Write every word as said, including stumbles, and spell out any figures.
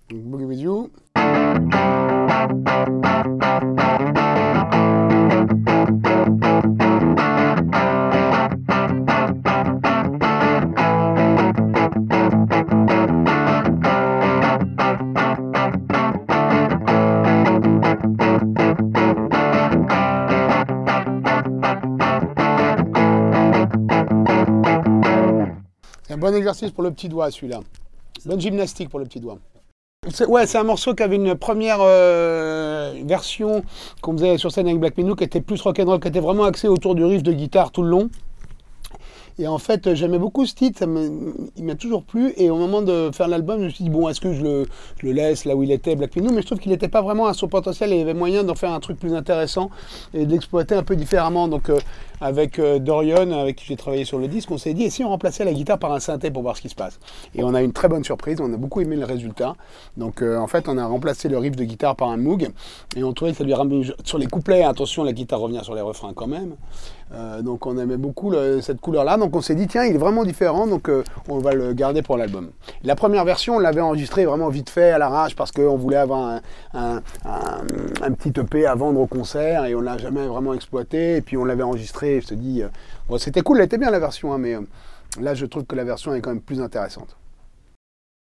Boogie with you. C'est un bon exercice pour le petit doigt, celui-là. Bonne gymnastique pour le petit doigt. C'est, ouais, c'est un morceau qui avait une première euh, version qu'on faisait sur scène avec Black Minou, qui était plus rock'n'roll, qui était vraiment axée autour du riff de guitare tout le long. Et en fait, j'aimais beaucoup ce titre, ça me, il m'a toujours plu. Et au moment de faire l'album, je me suis dit, bon, est-ce que je le, je le laisse là où il était, Black Minou? Mais je trouve qu'il n'était pas vraiment à son potentiel et il y avait moyen d'en faire un truc plus intéressant et de l'exploiter un peu différemment. Donc, euh, avec euh, Dorian, avec qui j'ai travaillé sur le disque, on s'est dit, et si on remplaçait la guitare par un synthé pour voir ce qui se passe? Et on a eu une très bonne surprise, on a beaucoup aimé le résultat. Donc, euh, en fait, on a remplacé le riff de guitare par un Moog et on trouvait que ça lui ramène sur les couplets. Attention, la guitare revient sur les refrains quand même. Euh, donc, on aimait beaucoup le, cette couleur-là. Donc, on s'est dit, tiens, il est vraiment différent, donc euh, on va le garder pour l'album. La première version, on l'avait enregistrée vraiment vite fait, à l'arrache, parce qu'on voulait avoir un, un, un, un petit E P à vendre au concert, et on ne l'a jamais vraiment exploité, et puis on l'avait enregistré, je te dis, euh, bon, c'était cool, elle était bien la version, hein, mais euh, là, je trouve que la version est quand même plus intéressante.